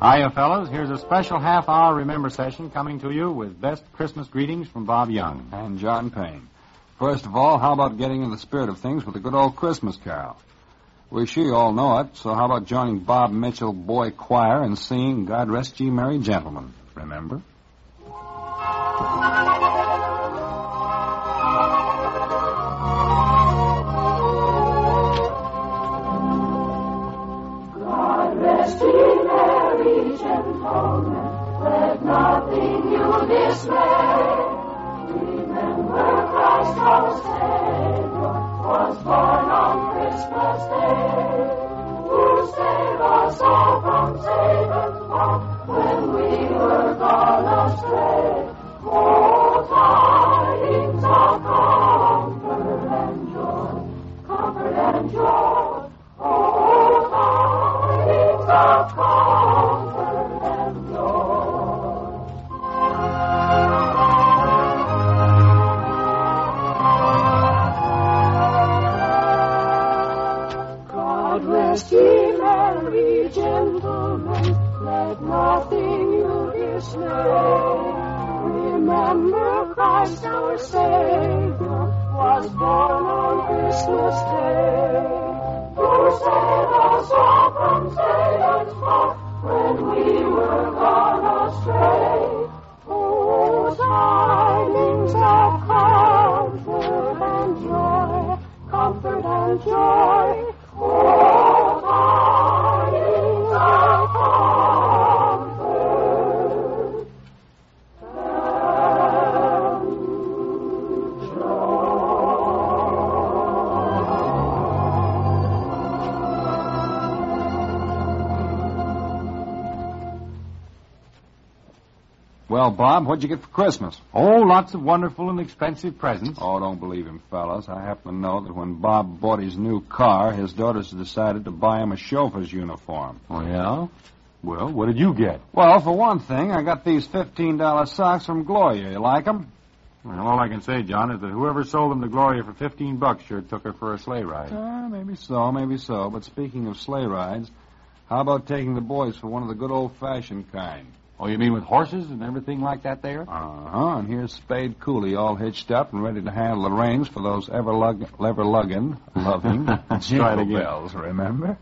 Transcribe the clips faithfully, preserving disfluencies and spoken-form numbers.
Hiya, fellas. Here's a special half-hour Remember session coming to you with best Christmas greetings from Bob Young. And John Payne. First of all, how about getting in the spirit of things with a good old Christmas carol? We're sure you all know it, so how about joining Bob Mitchell Boy Choir and singing God Rest Ye Merry Gentlemen? Remember? God rest ye merry gentlemen, let nothing you dismay. Remember Christ our Savior was born on Christmas Day, to save us all from Satan's power when we were gone astray. Oh, tidings of comfort and joy, comfort and joy. Oh, tidings of comfort and joy. God rest ye merry gentlemen, let nothing you dismay. Remember Christ our Savior was born on Christmas Day, to save us all from Satan's power when we were gone astray. Oh, tidings of comfort and joy, comfort and joy. Oh, tidings of comfort and Well, Bob, what'd you get for Christmas? Oh, lots of wonderful and expensive presents. Oh, don't believe him, fellas. I happen to know that when Bob bought his new car, his daughters decided to buy him a chauffeur's uniform. Oh, yeah? Well, what did you get? Well, for one thing, I got these fifteen dollar socks from Gloria. You like them? Well, all I can say, John, is that whoever sold them to Gloria for fifteen bucks sure took her for a sleigh ride. Uh, maybe so, maybe so. But speaking of sleigh rides, how about taking the boys for one of the good old-fashioned kind? Oh, you mean with horses and everything like that there? Uh-huh, and here's Spade Cooley all hitched up and ready to handle the reins for those ever-lug- ever-lugging, loving jingle bells, remember?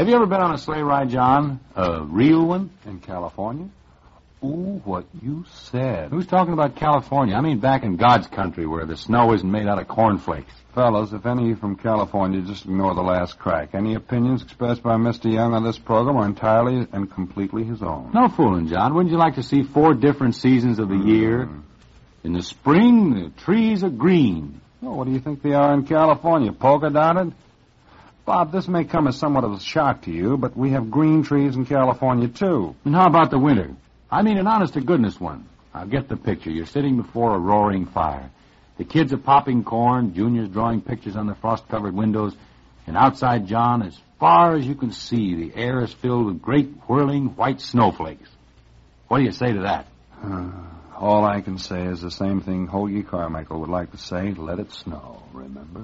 you ever been on a sleigh ride, John? A real one? In California? Ooh, what you said. Who's talking about California? I mean back in God's country where the snow isn't made out of cornflakes. Fellas, if any of you from California, just ignore the last crack. Any opinions expressed by Mister Young on this program are entirely and completely his own. No fooling, John. Wouldn't you like to see four different seasons of the Mm. year? In the spring, the trees are green. Well, what do you think they are in California? Polka-dotted? Bob, this may come as somewhat of a shock to you, but we have green trees in California, too. And how about the winter? I mean an honest-to-goodness one. I'll get the picture. You're sitting before a roaring fire. The kids are popping corn, Junior's drawing pictures on the frost-covered windows, and outside, John, as far as you can see, the air is filled with great whirling white snowflakes. What do you say to that? Uh, all I can say is the same thing Hoagie Carmichael would like to say, let it snow, remember?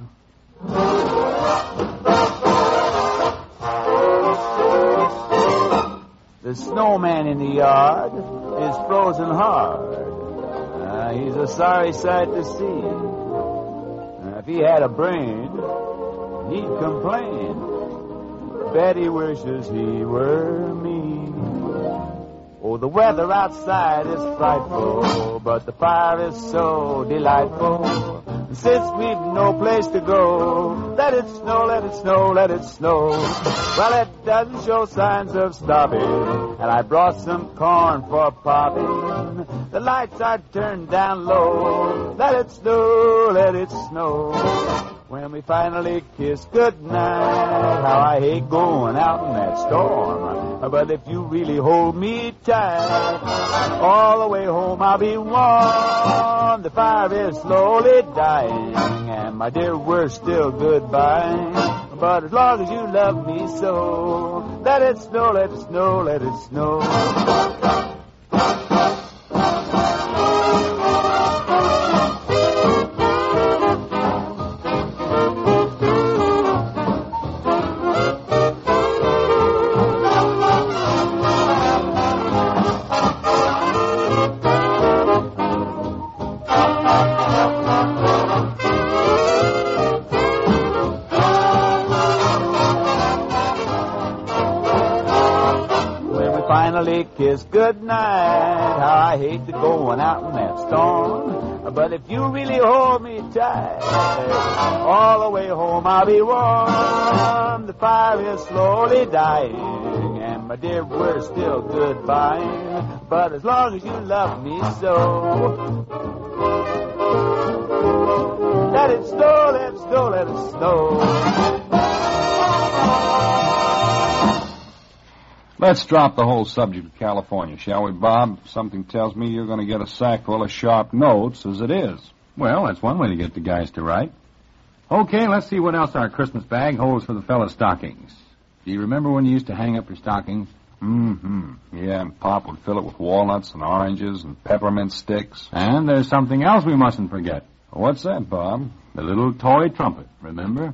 The snowman in the yard is frozen hard. Uh, he's a sorry sight to see. Uh, if he had a brain, he'd complain. Bet he wishes he were me. Oh, the weather outside is frightful, but the fire is so delightful. And since we've no place to go, let it snow, let it snow, let it snow. Well, it doesn't show signs of stopping, and I brought some corn for popping. The lights are turned down low. Let it snow, let it snow. When we finally kiss goodnight, how I hate going out in that storm. But if you really hold me tight, all the way home I'll be warm. The fire is slowly dying, and my dear, we're still goodbye. But as long as you love me so, let it snow, let it snow, let it snow. Kiss goodnight. How I hate to going out in that storm. But if you really hold me tight, all the way home I'll be warm. The fire is slowly dying, and my dear, we're still goodbye. But as long as you love me so, let it snow, let it snow, let it snow. Let's drop the whole subject of California, shall we, Bob? Something tells me you're going to get a sack full of sharp notes as it is. Well, that's one way to get the guys to write. Okay, let's see what else our Christmas bag holds for the fellas' stockings. Do you remember when you used to hang up your stockings? Mm-hmm. Yeah, and Pop would fill it with walnuts and oranges and peppermint sticks. And there's something else we mustn't forget. What's that, Bob? The little toy trumpet, remember?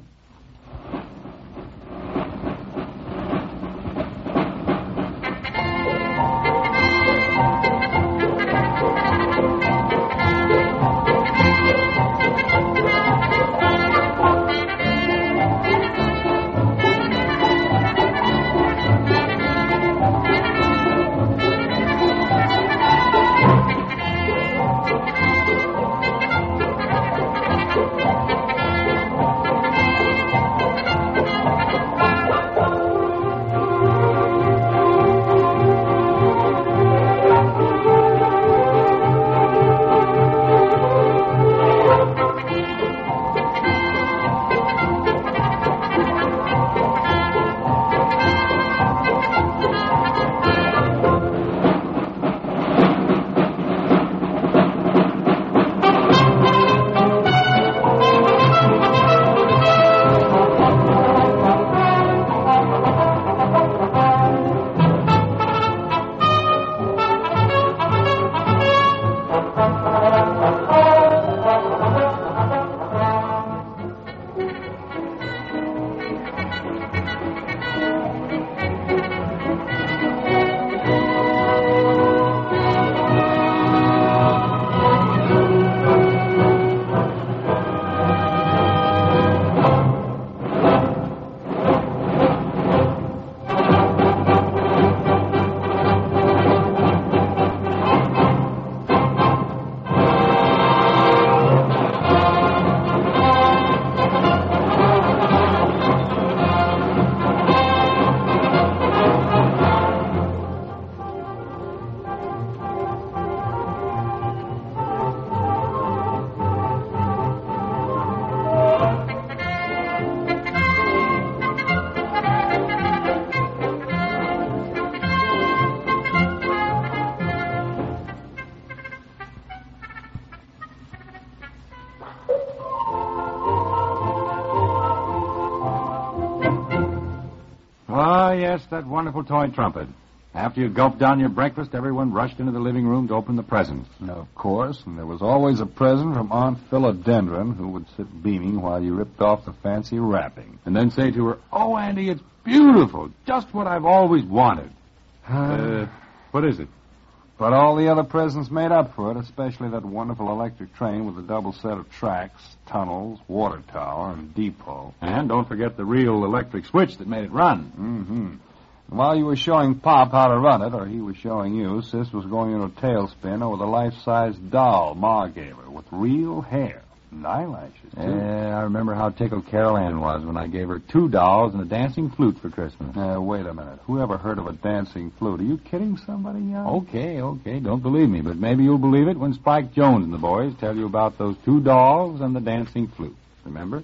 yes, that wonderful toy trumpet. After you gulped down your breakfast, everyone rushed into the living room to open the presents. Of course, and there was always a present from Aunt Philodendron, who would sit beaming while you ripped off the fancy wrapping. And then say to her, "Oh, Auntie, it's beautiful. Just what I've always wanted." uh, what is it? But all the other presents made up for it, especially that wonderful electric train with a double set of tracks, tunnels, water tower, and depot. And don't forget the real electric switch that made it run. Mm-hmm. While you were showing Pop how to run it, or he was showing you, Sis was going into a tailspin over the life-size doll Ma gave her with real hair and eyelashes, too. Yeah, I remember how tickled Carol Ann was when I gave her two dolls and a dancing flute for Christmas. Uh, wait a minute. Who ever heard of a dancing flute? Are you kidding somebody, young? Okay, okay, don't believe me, but maybe you'll believe it when Spike Jones and the boys tell you about those two dolls and the dancing flute. Remember?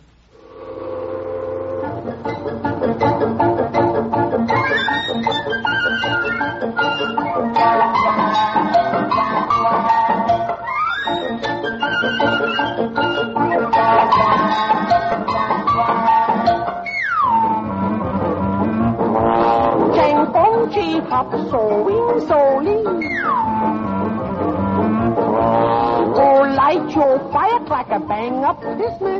Chang Fong Chi Hop sewing solely. Oh, light your firecracker, bang up this mess.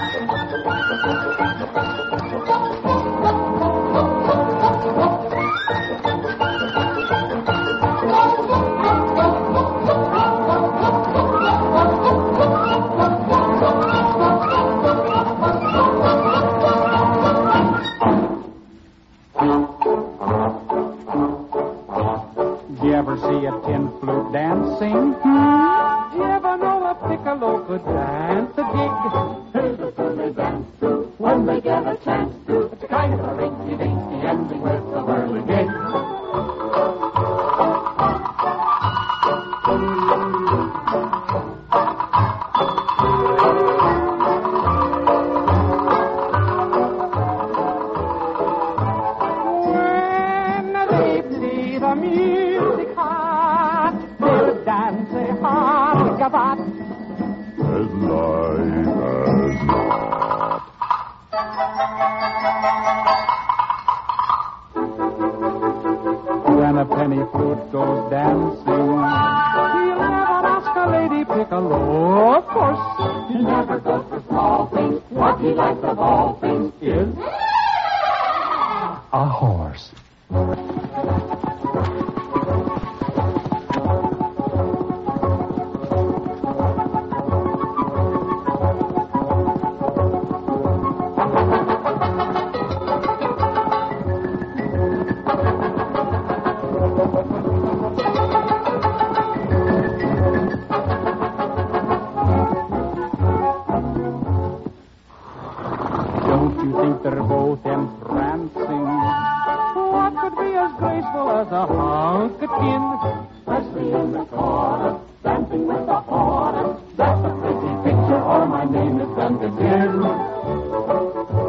See a tin flute dancing? Hmm? You ever know a piccolo could dance a gig? Here's a tune they dance to when they get a chance to. It's a kind of a rinky-dinky ending with the whirligig. When they play the music hard, they'll dance a hard-gabat. As light as not. When a penny flute goes dancing, he'll never ask a lady piccolo, of course. He never goes for small things. What he likes of all things is A horse. Don't you think they're both entrancing? What could be as graceful as a hunkakin? especially in the chorus, dancing with the chorus. That's a pretty picture, or my name is Gunga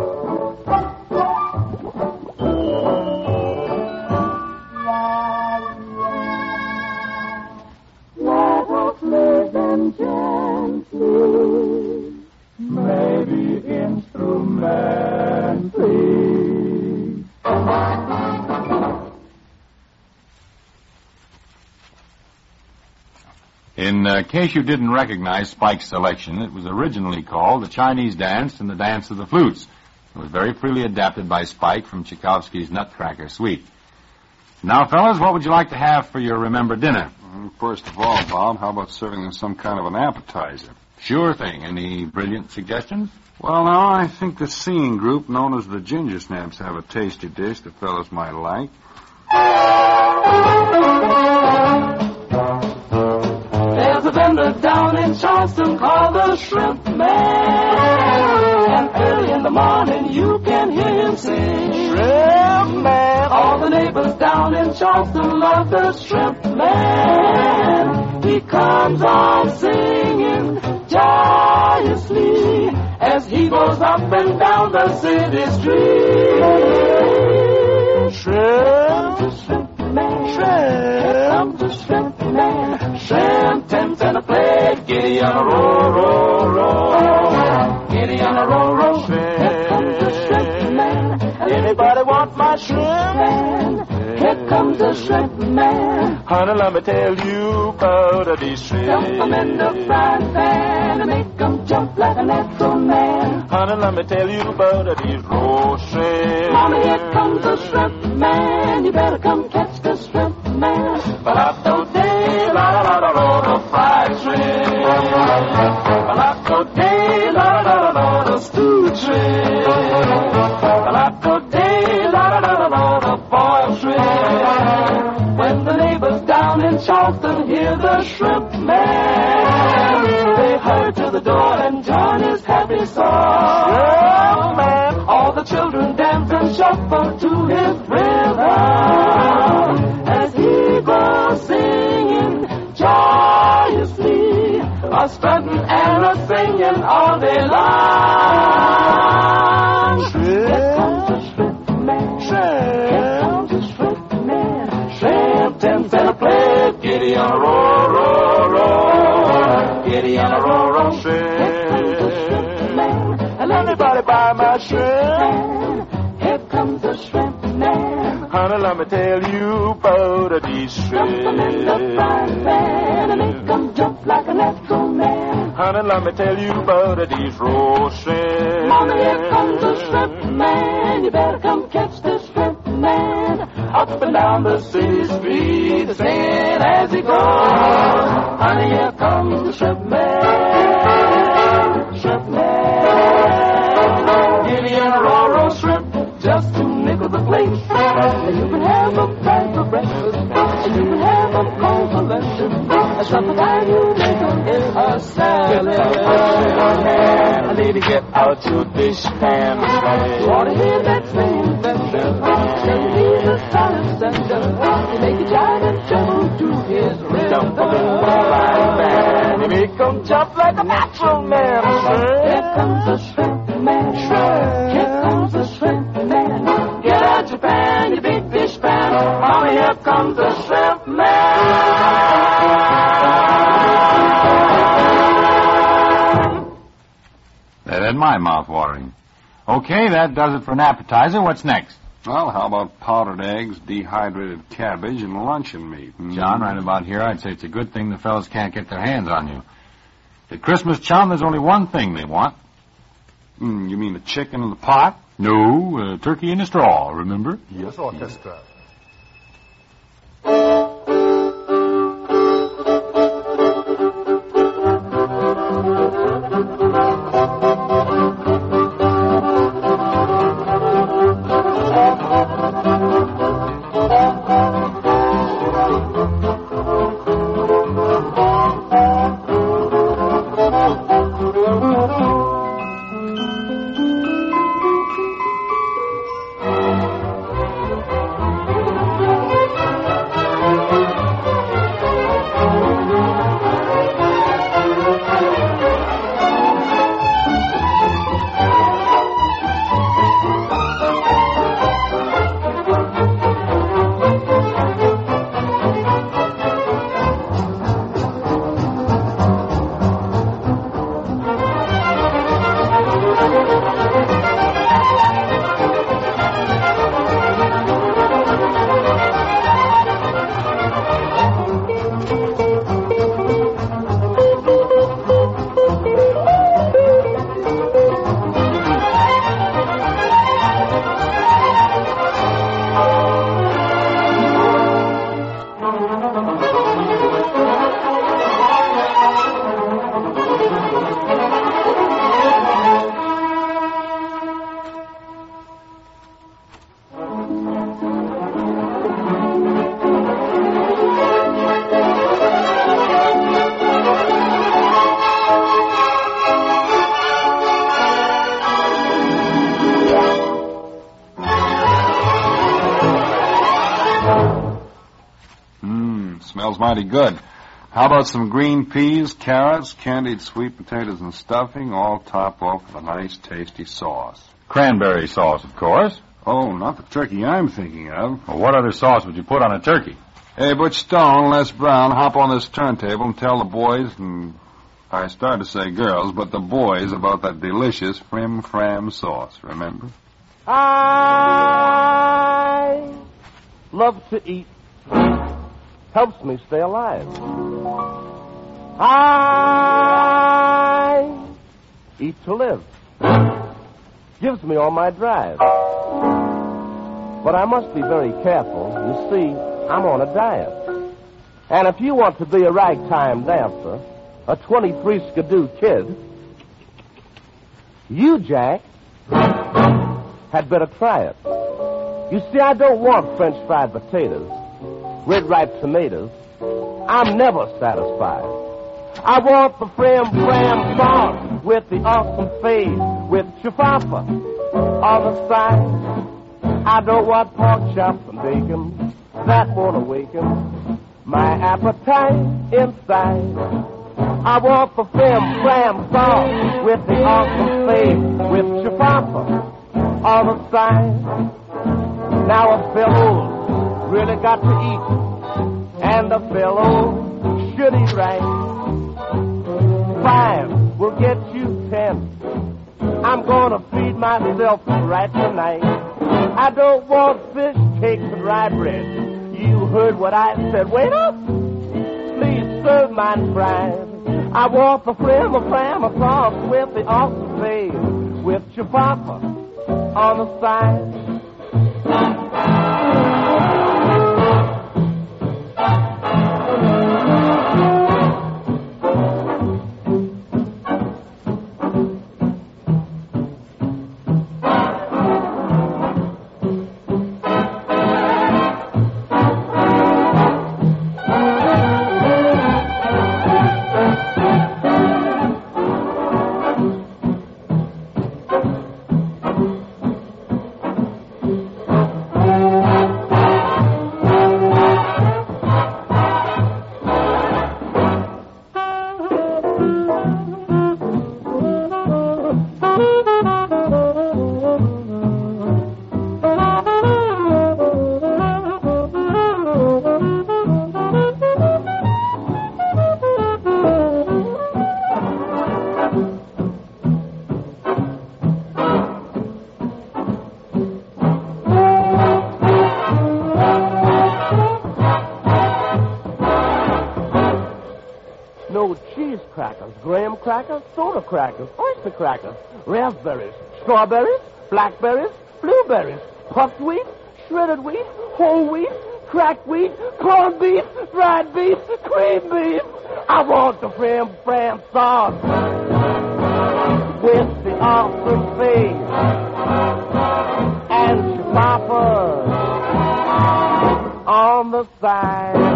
Let us live in gently, maybe instrumentally. In uh, case you didn't recognize Spike's selection, it was originally called The Chinese Dance and the Dance of the Flutes. It was very freely adapted by Spike from Tchaikovsky's Nutcracker Suite. Now, fellas, what would you like to have for your Remember dinner? First of all, Bob, how about serving them some kind of an appetizer? Sure thing. Any brilliant suggestions? Well, now, I think the singing group known as the Ginger Snaps have a tasty dish the fellas might like. There's a vendor down in Charleston called the Shrimp Man. And early in the morning you can hear him sing. Shrimp Man. All the neighbors down in Charleston love the Shrimp Man. He comes on singing joyously as he goes up and down the city street. Shrimp, Shrimp Man. Shrimp, comes the Shrimp Man. Shrimp, tents and a plate, giddy on a roll, roll, roll. Giddy on a roll, roll. Shrimp, comes the Shrimp Man. Anybody want my shrimp? shrimp man. Here comes the shrimp man. Honey, let me tell you about these shrimp. Dump 'em in the frying pan and make 'em jump like a natural man. Honey, let me tell you about these roast shrimp. Mama, here comes the shrimp man. You better come catch the shrimp man. Balado-day, la-la-la-la-la, the fried shrimp. Balado-day, la-la-la-la-la, the stewed shrimp. Balado-day, la-la-la-la-la, the boiled shrimp. When the neighbors down in Charleston hear the shrimp man, they hurry to the door and join his happy song. Shrimp man. All the children dance and shuffle to his rhythm as he goes singing joyously, a strutting and a singing all day long. Here comes the shrimp man. Here comes the shrimp man. Shrimp, ten cent a plate. Giddy on a roll, roll, roll. Giddy on a roll, roll. Shrimp. Anybody buy my shrimp? Here comes the shrimp man. Honey, let me tell you about these Dump 'em in the shrimp. frying pan and make 'em jump like a natural man. Honey, let me tell you about these roast shrimp. Mama, here comes the shrimp man. You better come catch the shrimp man. Up and down the city street, singing as he goes. Honey, here comes the shrimp man. Shrimp man. Giddy and a raw roast shrimp, just two nickels a plate. And you can have them fried for breakfast, and you can have them cold for lunch. And sometimes you make them in a salad. A lady, get out your dish pan. You ought to hear that singing thunder. Then he's a solid thunder. You make a giant trouble to his Jump rhythm. up in the frying pan. You make 'em jump like a natural man. Here comes the shrimp man. Here comes the shrimp man. Get out your pan, your big fish pan. Mama, here comes the shrimp man. That had my mouth watering. Okay, that does it for an appetizer. What's next? Well, how about powdered eggs, dehydrated cabbage, and luncheon meat? Hmm? John, right about here, I'd say it's a good thing the fellas can't get their hands on you. At Christmas, Chum, there's only one thing they want. Mm, you mean the chicken in the pot? No, uh, turkey in a straw, remember? Yes, orchestra. Smells mighty good. How about some green peas, carrots, candied sweet potatoes and stuffing, all topped off with a nice, tasty sauce? Cranberry sauce, of course. Oh, not the turkey I'm thinking of. Well, what other sauce would you put on a turkey? Hey, Butch Stone, Les Brown, hop on this turntable and tell the boys, and I started to say girls, but the boys about that delicious frim fram sauce, remember? I love to eat, helps me stay alive. I eat to live, gives me all my drive. But I must be very careful. You see, I'm on a diet. And if you want to be a ragtime dancer, a twenty-three skidoo kid, you, Jack, had better try it. You see, I don't want French fried potatoes, red ripe tomatoes. I'm never satisfied. I want the frim fram sauce with the awesome fade, with chifafa on the side. I don't want pork chops and bacon. That won't awaken my appetite inside. I want the frim fram sauce with the awesome fade, with chifafa on the side. Now a fellow's really got to eat, and a fellow should eat right. Five will get you ten. I'm gonna feed myself right tonight. I don't want fish cakes and rye bread. You heard what I said. Wait up! Please serve mine fried. I want the frim of fram sauce with the awesome fade, with chifafa on the side. Graham crackers, soda crackers, oyster crackers, raspberries, strawberries, blackberries, blueberries, puffed wheat, shredded wheat, whole wheat, cracked wheat, corned beef, dried beef, cream beef. I want the frim fram sauce with the awesome face and chifafa on the side.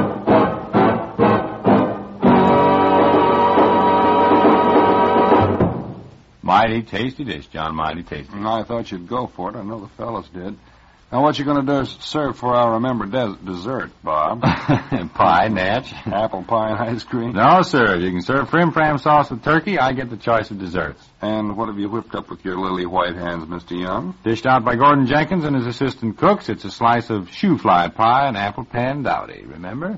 Mighty tasty dish, John, mighty tasty. I thought you'd go for it. I know the fellas did. Now, what you going to do is serve for our remember des- dessert, Bob? Pie, Natch. Apple pie and ice cream? No, sir. You can serve frim fram sauce with turkey. I get the choice of desserts. And what have you whipped up with your lily white hands, Mister Young? Dished out by Gordon Jenkins and his assistant cooks, it's a slice of shoe fly pie and apple pan dowdy, remember?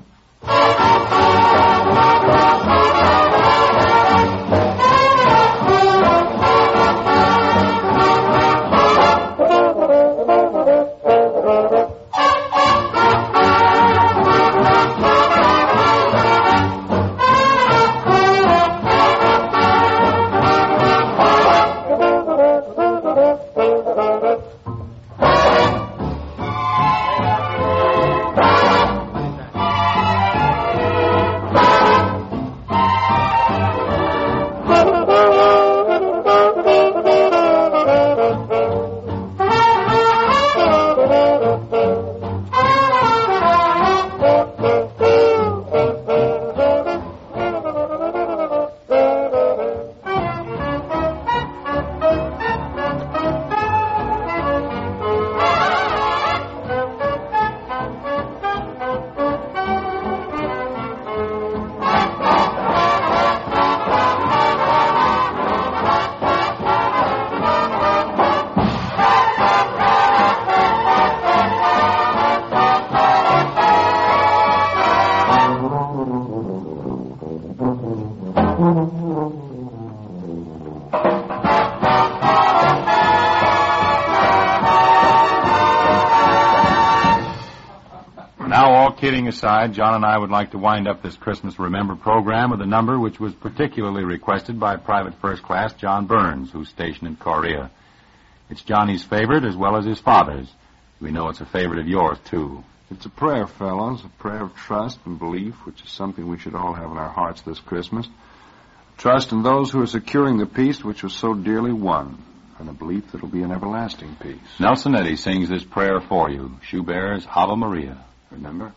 kidding aside, John and I would like to wind up this Christmas Remember program with a number which was particularly requested by Private First Class John Burns, who's stationed in Korea. It's Johnny's favorite as well as his father's. We know it's a favorite of yours, too. It's a prayer, fellows, a prayer of trust and belief, which is something we should all have in our hearts this Christmas. Trust in those who are securing the peace which was so dearly won, and a belief that will be an everlasting peace. Nelson Eddy sings this prayer for you. Schubert's Ave Maria. Remember?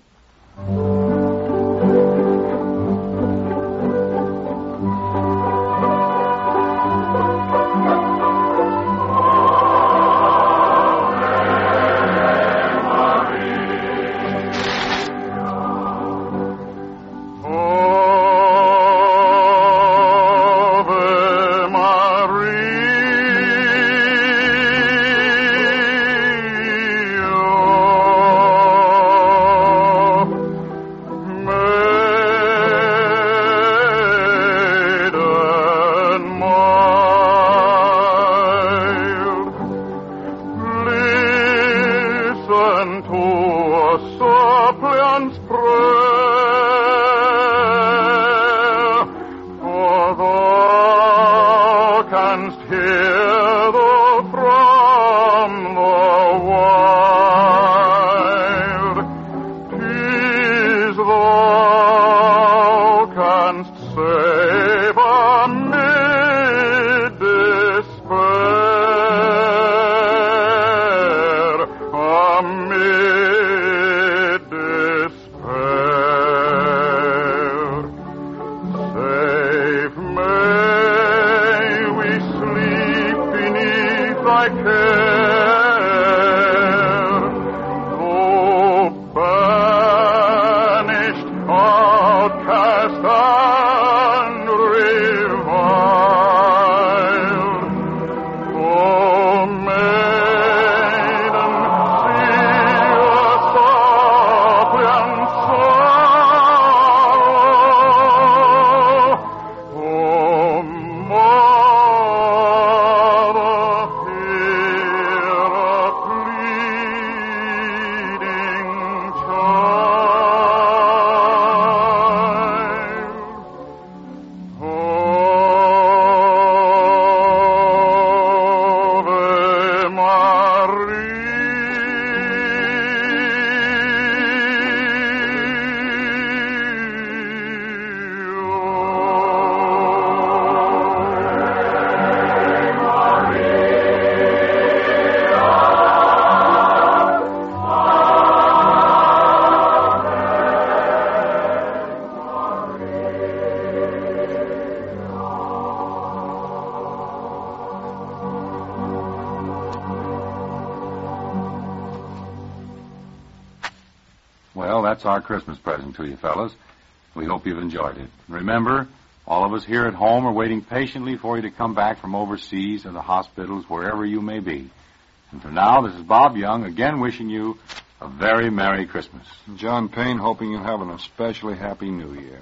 Well, that's our Christmas present to you, fellas. We hope you've enjoyed it. Remember, all of us here at home are waiting patiently for you to come back from overseas or the hospitals, wherever you may be. And for now, this is Bob Young, again wishing you a very Merry Christmas. John Payne hoping you'll have an especially Happy New Year.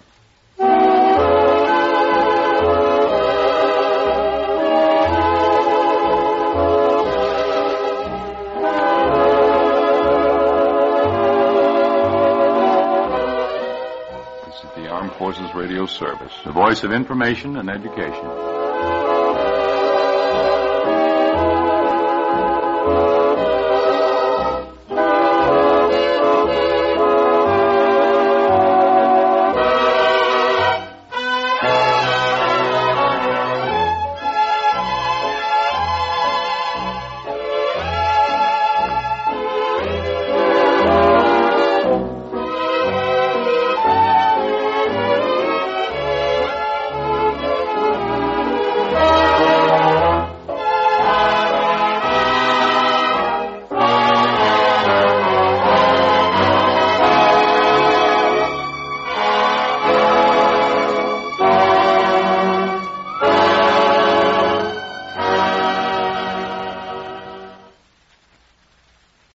This is the Armed Forces Radio Service. The voice of information and education.